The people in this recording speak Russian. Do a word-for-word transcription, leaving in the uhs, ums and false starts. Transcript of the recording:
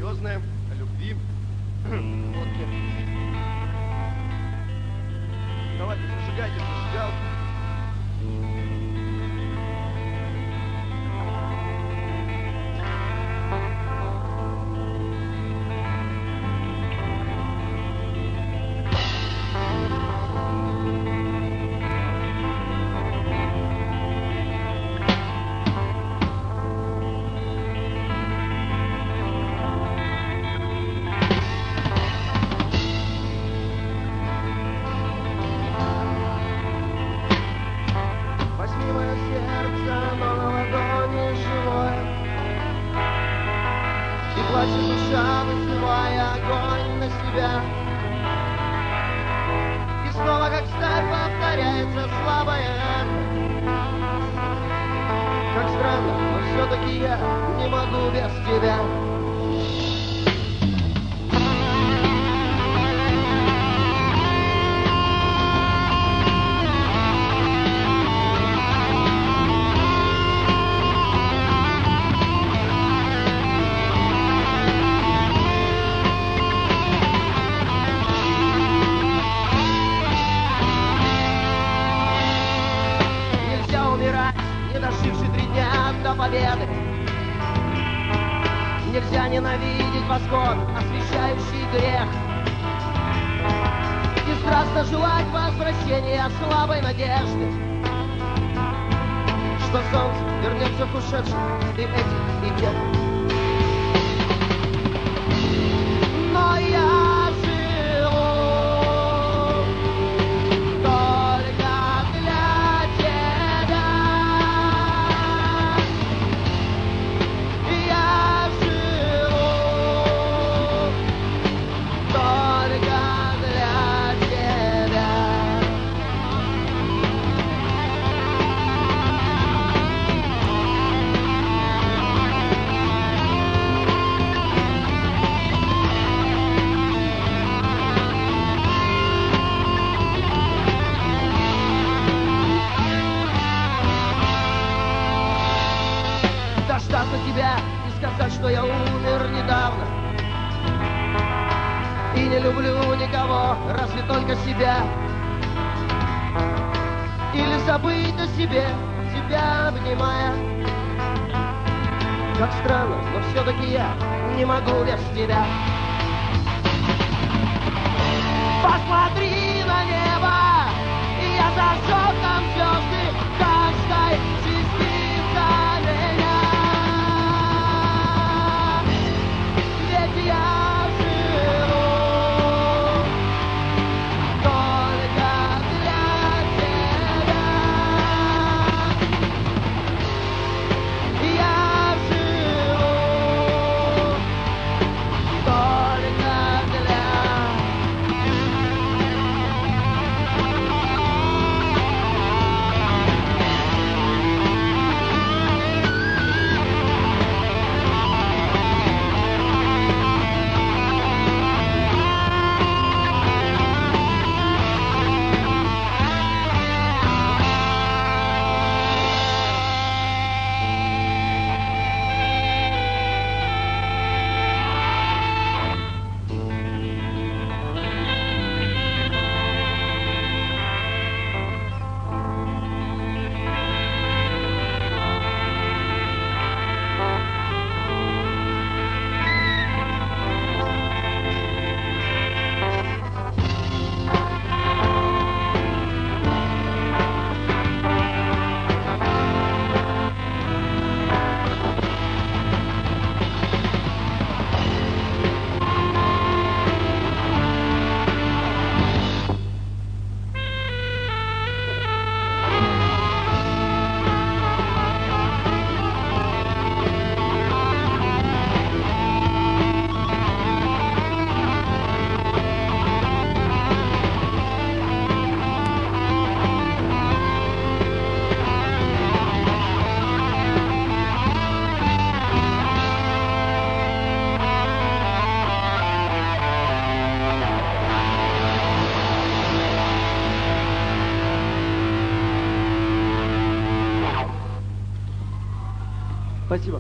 серьезное, о любви. Водки. Давайте, зажигайте зажигалку. Плачет душа, вызывая огонь на себя. И снова, как сталь, повторяется слабое эхо. Как странно, но все-таки я не могу без тебя. Не доживший три дня до победы. Нельзя ненавидеть восход, освещающий грех, и страстно желать возвращения слабой надежды, что солнце вернется к ушедшим и этих, и тех. Но я дождаться тебя и сказать, что я умер недавно и не люблю никого, разве только себя. Или забыть о себе, тебя обнимая. Как странно, но все-таки я не могу без тебя. Посмотри на небо, и я зажег там звезды каждой частица меня. Ведь я живу только для тебя. Я живу только для Спасибо.